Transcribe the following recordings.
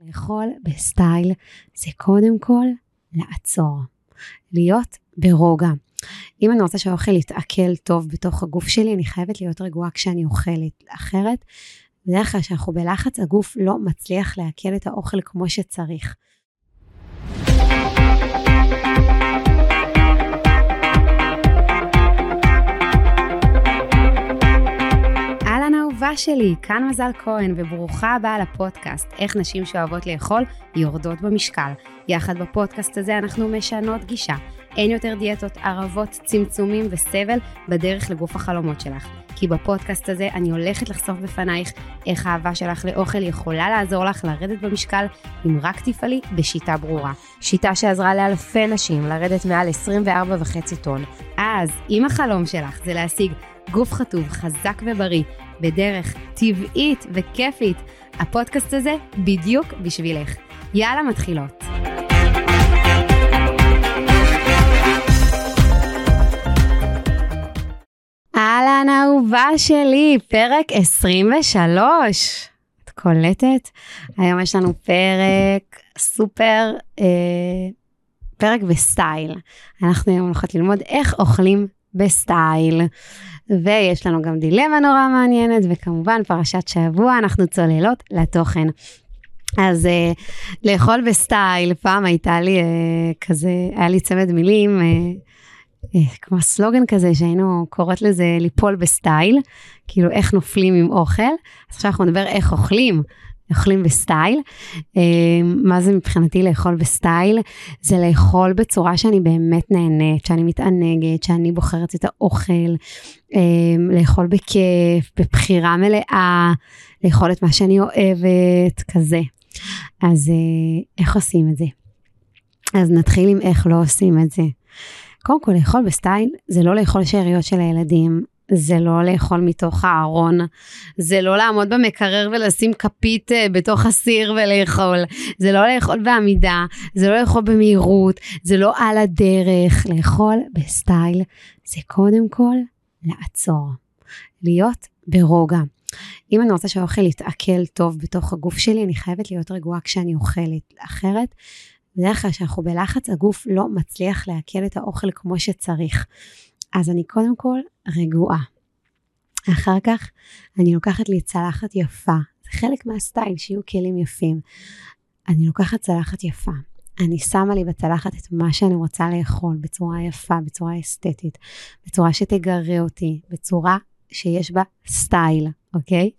לאכול בסטייל זה קודם כל לעצור, להיות ברוגע. אם אני רוצה שהאוכל יתעכל טוב בתוך הגוף שלי, אני חייבת להיות רגועה כשאני אוכלת. אחרת, בדרך כלל שאנחנו בלחץ, הגוף לא מצליח לעכל את האוכל כמו שצריך. אהובה שלי, כאן מזל כהן וברוכה הבאה לפודקאסט, איך נשים שאוהבות לאכול יורדות במשקל. יחד בפודקאסט הזה אנחנו משנות גישה. אין יותר דיאטות, ערבות, צמצומים וסבל בדרך לגוף החלומות שלך. כי בפודקאסט הזה אני הולכת לחשוף בפנייך איך האהבה שלך לאוכל יכולה לעזור לך לרדת במשקל אם רק תפעלי בשיטה ברורה. שיטה שעזרה לאלפי נשים לרדת מעל 24.5 טון. אז אם החלום שלך זה להשיג גוף חטוב, חזק ובריא, בדרך טבעית וכיפית, הפודקאסט הזה בדיוק בשבילך. יאללה, מתחילות. אהלן אהובה שלי, פרק 23. את קולטת? היום יש לנו פרק סופר, פרק בסטייל. אנחנו היום הולכות ללמוד איך אוכלים בסטייל. ויש לנו גם דילמה נורא מעניינת, וכמובן פרשת שבוע, אנחנו צוללות לתוכן. אז לאכול בסטייל, פעם הייתה לי כזה, היה לי צמד מילים, כמו סלוגן כזה, שהיינו קוראות לזה ליפול בסטייל, כאילו איך נופלים עם אוכל. אז עכשיו אנחנו נדבר איך אוכלים בסטייל. מה זה מבחינתי לאכול בסטייל? זה לאכול בצורה שאני באמת נהנית, שאני מתענגת, שאני בוחרת את האוכל, לאכול בכיף, בבחירה מלאה, לאכול את מה שאני אוהבת, כזה. אז איך עושים את זה? אז נתחיל עם איך לא עושים את זה. קודם כל, לאכול בסטייל זה לא לאכול שאריות של הילדים, זה לא לאכול מתוך הארון, זה לא לעמוד במקרר ולשים כפית בתוך הסיר ולאכול, זה לא לאכול בעמידה, זה לא לאכול במהירות, זה לא על הדרך. לאכול בסטייל זה קודם כל לעצור, להיות ברוגע. אם אני רוצה שהאוכל יתעכל טוב בתוך הגוף שלי, אני חייבת להיות רגועה כשאני אוכלת. אחרת, בדרך כלל שאנחנו בלחץ, הגוף לא מצליח לעכל את האוכל כמו שצריך. אז אני קודם כל רגועה. אחר כך אני לוקחת לי צלחת יפה. זה חלק מהסטייל, שיהיו כלים יפים. אני לוקחת צלחת יפה. אני שמה לי בצלחת את מה שאני רוצה לאכול, בצורה יפה, בצורה אסתטית, בצורה שתגרה אותי, בצורה שיש בה סטייל, אוקיי?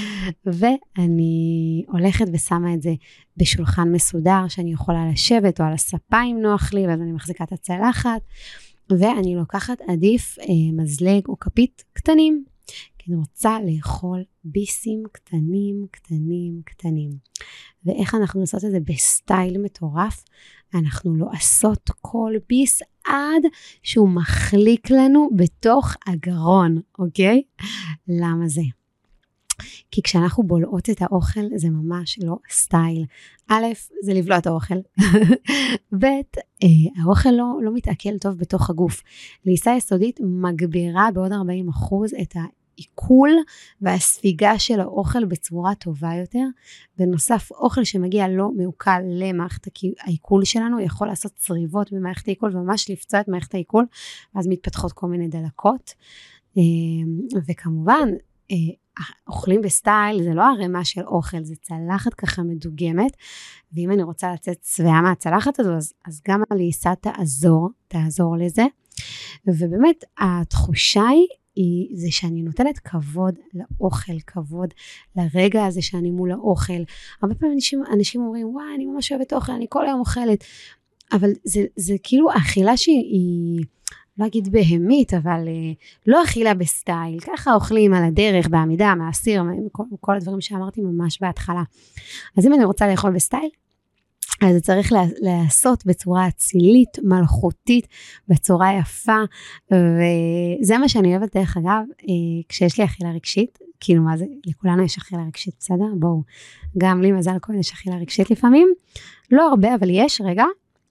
ואני הולכת ושמה את זה בשולחן מסודר, שאני יכולה לשבת או על הספה אם נוח לי, ואז אני מחזיקה את הצלחת, ואני לוקחת עדיף מזלג או כפית קטנים, כי אני רוצה לאכול ביסים קטנים, קטנים, קטנים. ואיך אנחנו עושות את זה בסטייל מטורף? אנחנו לא עושות כל ביס עד שהוא מחליק לנו בתוך הגרון, אוקיי? למה זה? כי כשאנחנו בולעות את האוכל, זה ממש לא סטייל. א', זה לבלוע את האוכל. ב', האוכל לא מתעכל טוב בתוך הגוף. לעיסה יסודית מגבירה בעוד 40% את העיכול והספיגה של האוכל בצורה טובה יותר. בנוסף, אוכל שמגיע לא מעוקל למערכת העיכול שלנו, יכול לעשות צריבות במערכת העיכול, וממש לפצוע את מערכת העיכול, ואז מתפתחות כל מיני דלקות. וכמובן, אוכלים בסטייל, זה לא הרמה של אוכל, זה צלחת ככה מדוגמת, ואם אני רוצה לצאת שבעה מהצלחת הזו, אז גם הלעיסה תעזור לזה, ובאמת התחושה היא זה שאני נותנת כבוד לאוכל, כבוד לרגע הזה שאני מול האוכל. הרבה פעמים אנשים אומרים, וואי, אני ממש אוהבת אוכל, אני כל היום אוכלת, אבל זה כאילו אכילה שהיא, לא אגיד בהמית, אבל לא אכילה בסטייל, ככה אוכלים על הדרך, בעמידה, מהסיר, כל הדברים שאמרתי ממש בהתחלה. אז אם אני רוצה לאכול בסטייל, אז זה צריך לעשות בצורה אצילית, מלכותית, בצורה יפה, וזה מה שאני אוהבת דרך אגב, כשיש לי אכילה רגשית, כאילו מה זה, לכולנו יש אכילה רגשית, בסדר? בואו, גם לי מזל כהן יש אכילה רגשית לפעמים, לא הרבה, אבל יש, רגע,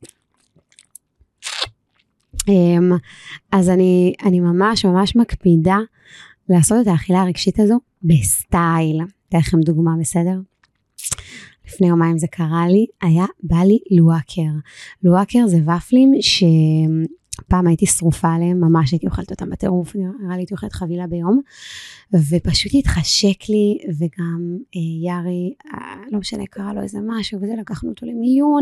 אז אני ממש מקפידה לעשות את האכילה הרגשית הזו בסטייל. אתן לכם דוגמה, בסדר? לפני יומיים זה קרה לי, היה בא לי לואקר. לואקר זה ופלים שפעם הייתי שרופה עליהם, ממש הייתי אוכלת אותם בטירוף, נראה לי הייתי אוכלת חבילה ביום, ופשוט התחשק לי, וגם יארי, לא משנה, קרה לו איזה משהו, וזה לקחנו אותו למיון,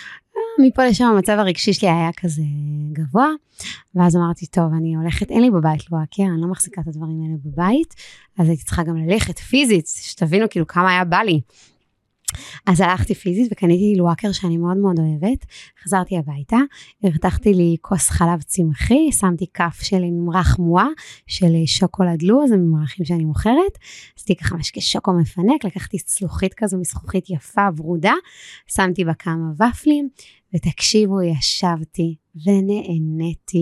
מפה לשם המצב הרגשי שלי היה כזה גבוה, ואז אמרתי, טוב, אני הולכת, אין לי בבית לואקר, אני לא מחזיקה את הדברים האלה בבית, אז הייתי צריכה גם ללכת פיזית, שתבינו כאילו כמה היה בא לי. אז הלכתי פיזית וקניתי לואקר שאני מאוד מאוד אוהבת, חזרתי הביתה, הרתחתי לי כוס חלב צמחי, שמתי כף של ממרח מואה, של שוקולד לו, זה ממרחים שאני מוכרת, עשיתי ככה משקה שוקו מפנק, לקחתי צלוחית כזו מזכוכית יפה ורודה, שמתי בה כמה ופלים, ותקשיבו, ישבתי ונהניתי,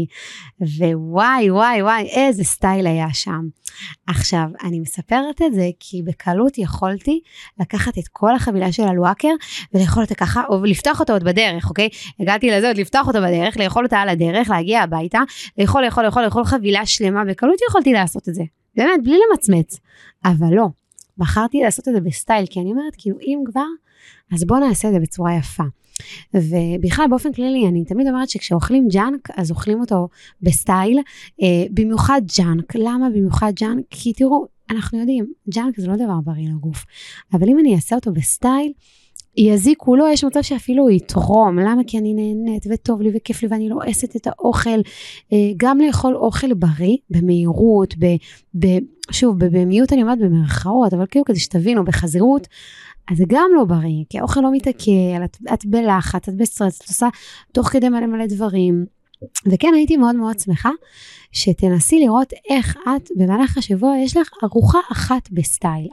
ווואי וואי וואי, איזה סטייל היה שם. עכשיו, אני מספרת את זה, כי בקלות יכולתי לקחת את כל החבילה של הלואקר, ולאכול אותה ככה, או לפתוח אותו עוד בדרך, אוקיי? הגעתי לזה עוד לפתוח אותו בדרך, לאכול אותה על הדרך, להגיע הביתה, לאכול חבילה שלמה, בקלות יכולתי לעשות את זה, באמת, בלי למצמץ, אבל לא, בחרתי לעשות את זה בסטייל, כי אני אומרת, כאילו, אם כבר, אז בוא נעשה את זה בצורה יפה. ובכלל באופן כללי אני תמיד אומרת שכשאוכלים ג'אנק אז אוכלים אותו בסטייל, במיוחד ג'אנק. למה במיוחד ג'אנק? כי תראו, אנחנו יודעים, ג'אנק זה לא דבר בריא לגוף, אבל אם אני אעשה אותו בסטייל, יזיקו לו, יש מצב שאפילו הוא יתרום. למה? כי אני נהנית וטוב לי וכיף לי ואני לא אעשת את האוכל, גם לאכול אוכל בריא, במהירות, שוב, במיעוט אני אומרת במרכאות, אבל כאילו כדי שתבינו, בחזירות, אז זה גם לא בריא, כי האוכל לא מתעכל, את בלחץ, את בסטרס, את עושה תוך כדי מלא מלא דברים, וכן הייתי מאוד מאוד שמחה, שתנסי לראות איך את במהלך השבוע, יש לך ארוחה אחת בסטייל,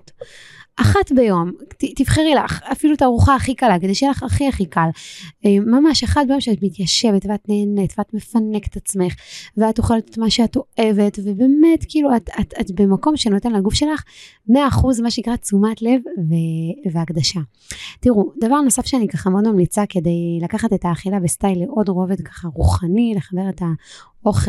אחת ביום, תבחרי לך, אפילו את הארוחה הכי קלה, כדי שיהיה לך הכי קל, ממש אחד ביום שאת מתיישבת, ואת נהנית, ואת מפנקת את עצמך, ואת אוכלת את מה שאת אוהבת, ובאמת כאילו את במקום שנותן לגוף שלך, 100% מה שנקרא תשומת לב והקדשה. תראו, דבר נוסף שאני ככה מאוד ממליצה, כדי לקחת את האכילה בסטייל לעוד רובד ככה רוחני, לחבר את האוכל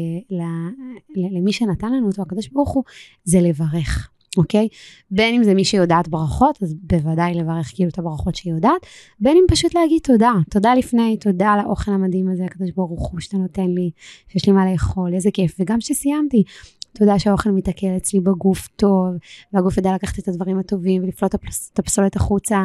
למי שנתן לנו אותו, הקדוש ברוך הוא, זה לברך. אוקיי? בין אם זה מי שיודעת ברכות, אז בוודאי לברך כאילו את הברכות שהיא יודעת, בין אם פשוט להגיד תודה לפני, תודה על האוכל המדהים הזה, הקדוש ברוך הוא שאתה נותן לי, שיש לי מה לאכול, איזה כיף, וגם שסיימתי, תודה שהאוכל מתעכל אצלי בגוף טוב, והגוף ידע לקחת את הדברים הטובים, ולפלוט את הפסולת החוצה,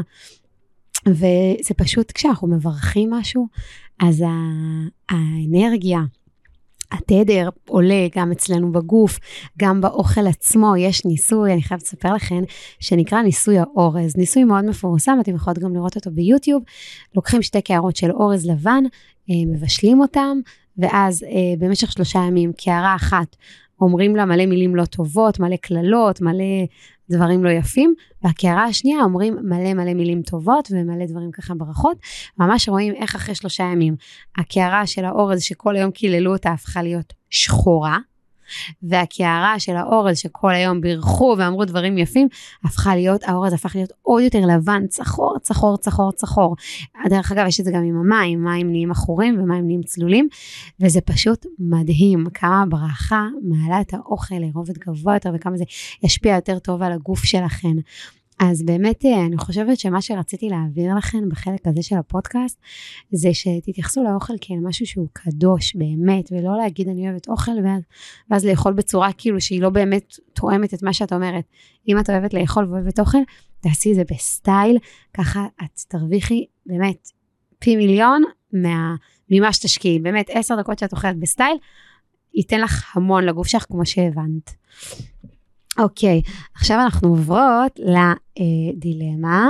וזה פשוט כשאנחנו מברכים משהו, אז האנרגיה, התדר עולה גם אצלנו בגוף, גם באוכל עצמו. יש ניסוי, אני חייבת לספר לכם, שנקרא ניסוי האורז. ניסוי מאוד מפורסם, אתם יכולים גם לראות אותו ביוטיוב. לוקחים 2 קערות של אורז לבן, מבשלים אותם, ואז במשך 3 ימים, קערה אחת, אומרים לה מלא מילים לא טובות, מלא כללות, מלא דברים לא יפים, והקערה השנייה אומרים מלא מילים טובות, ומלא דברים ככה ברכות, ממש רואים איך אחרי 3 ימים, הקערה של האורז שכל היום קיללו אותה, הפכה להיות שחורה, והקערה של האורז שכל היום בירכו ואמרו דברים יפים, האורז הפך להיות עוד יותר לבן, צחור. דרך אגב, יש את זה גם עם המים, מים נהיים אחורים ומים נהיים צלולים, וזה פשוט מדהים, כמה הברכה מעלה את האוכל לרובד גבוה יותר, וכמה זה ישפיע יותר טוב על הגוף שלכם. אז באמת אני חושבת שמה שרציתי להעביר לכם בחלק הזה של הפודקאסט, זה שתתייחסו לאוכל כמשהו שהוא קדוש באמת, ולא להגיד אני אוהבת אוכל, ואז לאכול בצורה כאילו שהיא לא באמת תואמת את מה שאת אומרת. אם את אוהבת לאכול ואוהבת אוכל, תעשי זה בסטייל, ככה את תרוויחי באמת פי מיליון ממה שתשקיעי. באמת 10 דקות שאת אוכלת בסטייל, ייתן לך המון לגוף שלך כמו שהבנת. אוקיי, עכשיו אנחנו עוברות לדילמה.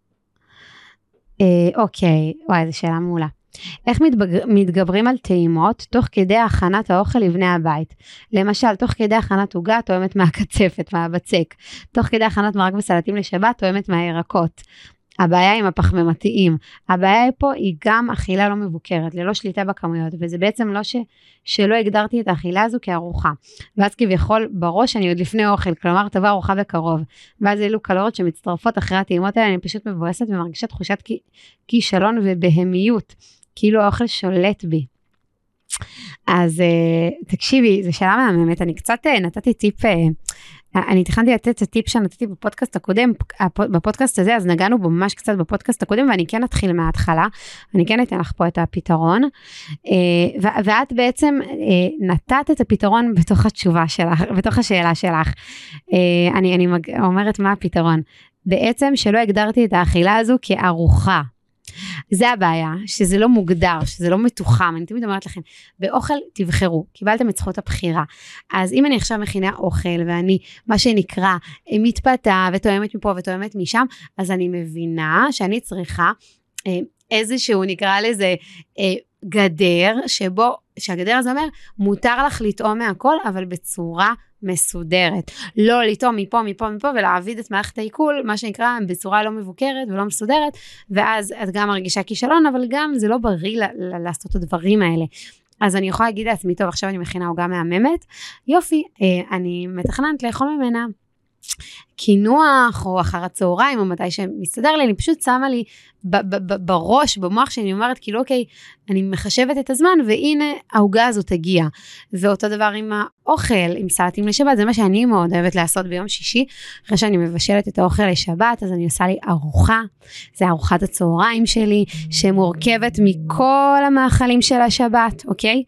אוקיי, וואי, זו שאלה מעולה. איך מתגברים על טעימות תוך כדי הכנת האוכל לבני הבית? למשל, תוך כדי הכנת עוגה תואמת מהקצפת, מהבצק. תוך כדי הכנת מרק וסלטים לשבת תואמת מהירקות. הבעיה עם הפחמימתיים, הבעיה פה היא גם אכילה לא מבוקרת, ללא שליטה בכמויות, וזה בעצם לא שלא הגדרתי את האכילה הזו כארוחה, ואז כביכול בראש אני עוד לפני אוכל, כלומר תבוא ארוחה בקרוב, ואז אלו קלוריות שמצטרפות אחרי הטעימות האלה, אני פשוט מבואסת ומרגישה תחושת כישלון ובהמיות, כאילו האוכל שולט בי. אז תקשיבי, זו שאלה מהממת, אני קצת נתתי טיפ אני תכנתי לתת את הטיפ שנתתי בפודקאסט הקודם, בפודקאסט הזה, אז נגענו בו ממש קצת בפודקאסט הקודם, ואני כן אתחיל מההתחלה, אני כן אתן לך פה את הפתרון, ואת בעצם נתת את הפתרון בתוך התשובה שלך, בתוך השאלה שלך. אני אומרת מה הפתרון. בעצם שלא הגדרתי את האכילה הזו כארוחה. זה הבעיה, שזה לא מוגדר, שזה לא מתוחם. אני תמיד אומרת לכם, באוכל תבחרו, קיבלתם את זכות הבחירה. אז אם אני עכשיו מכינה אוכל, ואני, מה שנקרא, מתפתה ותואמת מפה ותואמת משם, אז אני מבינה שאני צריכה איזשהו, נקרא לזה, גדר, שהגדר הזה אומר, מותר לך לטעום מהכל, אבל בצורה מסודרת. לא לטעום מפה, ולהעביד את מערכת העיכול, מה שנקרא, בצורה לא מבוקרת ולא מסודרת, ואז את גם מרגישה כישלון, אבל גם זה לא בריא לעשות את הדברים האלה. אז אני יכולה להגיד לעצמי, טוב, עכשיו אני מכינה עוגה מהממת, יופי, אני מתכננת לאכול ממנה, כינוח או אחר הצהריים או מתי שמסתדר לי, אני פשוט שמה לי בראש, במוח שאני אומרת כאילו אוקיי, אני מחשבת את הזמן והנה העוגה הזו תגיע. ואותו דבר עם האוכל, עם סלטים לשבת, זה מה שאני מאוד אוהבת לעשות ביום שישי, אחרי שאני מבשלת את האוכל לשבת, אז אני עושה לי ארוחה, זה ארוחת הצהריים שלי, שמורכבת מכל המאכלים של השבת, אוקיי?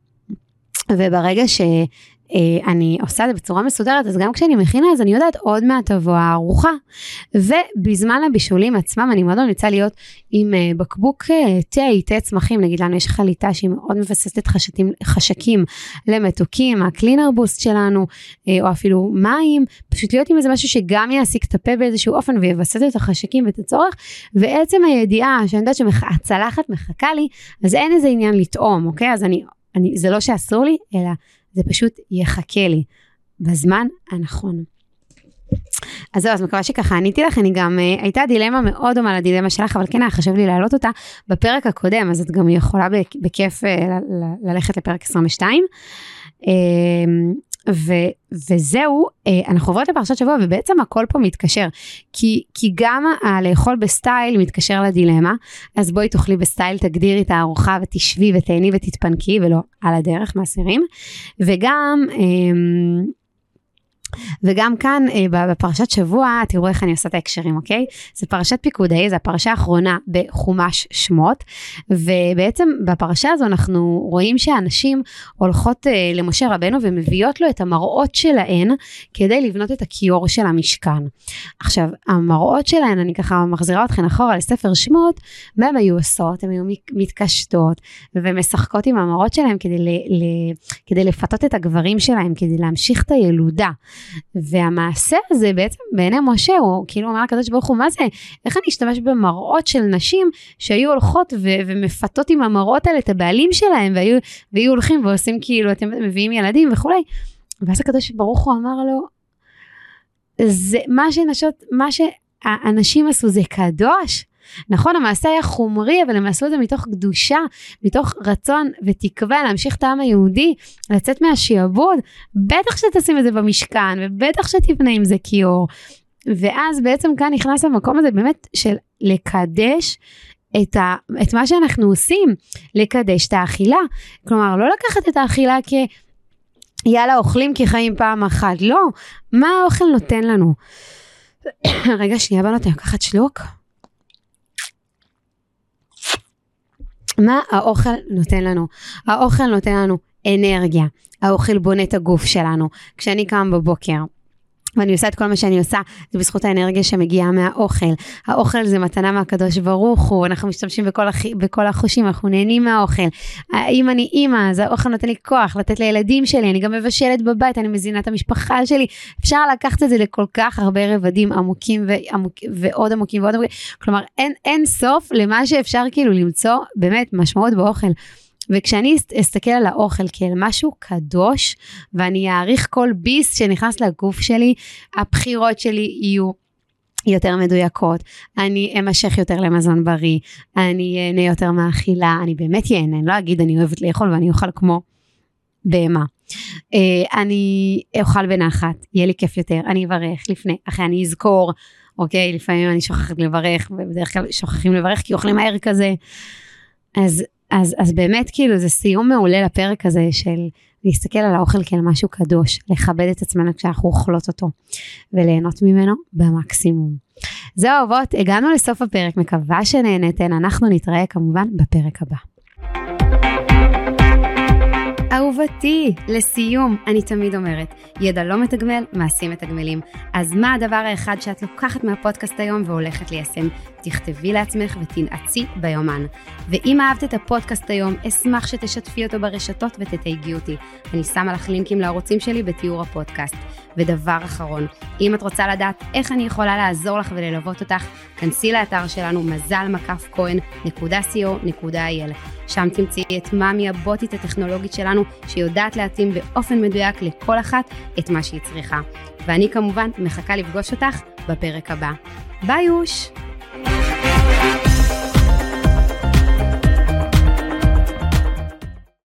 וברגע אני עושה את זה בצורה מסודרת, אז גם כשאני מכינה, אז אני יודעת עוד מעט תבוא הארוחה, ובזמן הבישולים עצמם, אני מאוד ממליצה להיות עם בקבוק תה צמחים, נגיד לנו יש חליטה שהיא מאוד מבססת חשקים למתוקים, הקלינר בוסט שלנו, או אפילו מים, פשוט להיות עם איזה משהו שגם יעסיק את הפה באיזשהו אופן, ויבסס את החשקים ואת הצורך, ועצם הידיעה שאני יודעת שהצלחת מחכה לי, אז אין איזה עניין לטעום, אוקיי? אז זה לא שאסור לי, אלא זה פשוט יחכה לי בזמן הנכון. אז זהו, אז מקווה שככה עניתי לך, אני גם, הייתה דילמה מאוד דומה לדילמה שלך, אבל כן היה חשב לי להעלות אותה בפרק הקודם, אז את גם יכולה בכיף ללכת לפרק 22. וזהו, אנחנו עוברות לפרשת שבוע, ובעצם הכל פה מתקשר, כי גם לאכול בסטייל מתקשר לדילמה, אז בואי תאכלי בסטייל, תגדירי את הארוחה, ותשבי ותהני ותתפנקי, ולא על הדרך מהסירים, וגם כאן בפרשת שבוע, תראו איך אני עושה את ההקשרים, אוקיי? זה פרשת פיקודי, זה הפרשה האחרונה בחומש שמות, ובעצם בפרשה הזו אנחנו רואים שהאנשים הולכות למשה רבנו, ומביאות לו את המראות שלהן, כדי לבנות את הכיור של המשכן. עכשיו, המראות שלהן, אני ככה מחזירה אתכן אחורה לספר שמות, מה הן היו עושות? הן היו מתקשטות, ומשחקות עם המראות שלהן, כדי לפתות את הגברים שלהן, כדי להמשיך את הילודה. והמעשה הזה בעצם בעיני משה, הוא כאילו אומר לקדוש ברוך הוא, מה זה? איך אני אשתמש במראות של נשים שהיו הולכות ומפתות עם המראות האלה את הבעלים שלהם, והיו הולכים ועושים כאילו, אתם מביאים ילדים וכולי. ואז הקדוש ברוך הוא אמר לו, זה מה שהאנשים עשו זה קדוש. נכון, המעשה היה חומרי, אבל הם עשו את זה מתוך קדושה, מתוך רצון ותקווה להמשיך את העם היהודי, לצאת מהשיעבוד, בטח שתשים את זה במשכן, ובטח שתבנה עם זה כיור. ואז בעצם כאן נכנס למקום הזה באמת של לקדש את מה שאנחנו עושים, לקדש את האכילה. כלומר, לא לקחת את האכילה יאללה, אוכלים כי חיים פעם אחת. לא, מה האוכל נותן לנו? רגע, שנייה בנות, אני לקחת שלוק. מה האוכל נותן לנו? האוכל נותן לנו אנרגיה. האוכל בונה את הגוף שלנו. כשאני קם בבוקר, ואני עושה את כל מה שאני עושה, זה בזכות האנרגיה שמגיעה מהאוכל. האוכל זה מתנה מהקדוש ברוך הוא, אנחנו משתמשים בכל החושים, אנחנו נהנים מהאוכל. אם אני אימא, אז האוכל נותן לי כוח, לתת לילדים שלי, אני גם מבשלת בבית, אני מזינה את המשפחה שלי, אפשר לקחת את זה לכל כך הרבה רבדים עמוקים ועוד עמוקים ועוד עמוקים, כלומר אין סוף למה שאפשר כאילו למצוא באמת משמעות באוכל. וכשאני אסתכל על האוכל כאל משהו קדוש, ואני אעריך כל ביס שנכנס לגוף שלי, הבחירות שלי יהיו יותר מדויקות, אני אמשך יותר למזון בריא, אני אהנה יותר מהאכילה, אני באמת יהנה, אני לא אגיד אני אוהבת לאכול ואני אוכל כמו בהמה. אני אוכל בנחת, יהיה לי כיף יותר, אני אברך לפני, אחרי אני אזכור, אוקיי, לפעמים אני שוכחת לברך, ובדרך כלל שוכחים לברך כי אוכלים מהר כזה, אז אז באמת כאילו זה סיום מעולה לפרק הזה של להסתכל על האוכל כאל משהו קדוש, לכבד את עצמנו כשאנחנו אוכלות אותו, וליהנות ממנו במקסימום. זהו אהובות, הגענו לסוף הפרק, מקווה שנהנתן, אנחנו נתראה כמובן בפרק הבא. אהובתי, לסיום, אני תמיד אומרת, ידע לא מתגמל, מעשים מתגמלים. אז מה הדבר האחד שאת לוקחת מהפודקאסט היום והולכת ליישם? תכתבי לעצמך ותנעצי ביומן. ואם אהבת את הפודקאסט היום, אשמח שתשתפי אותו ברשתות ותתייגי אותי. אני שמה לך לינקים לערוצים שלי בתיאור הפודקאסט. ודבר אחרון, אם את רוצה לדעת איך אני יכולה לעזור לך וללוות אותך, כנסי לאתר שלנו mazal-cohen.co.il. שם תמצאי את מאמי הבוטית הטכנולוגית שלנו, שיודעת להתאים באופן מדויק לכל אחת את מה שהיא צריכה. ואני כמובן מחכה לפגוש אותך בפרק הבא. ביי יוש!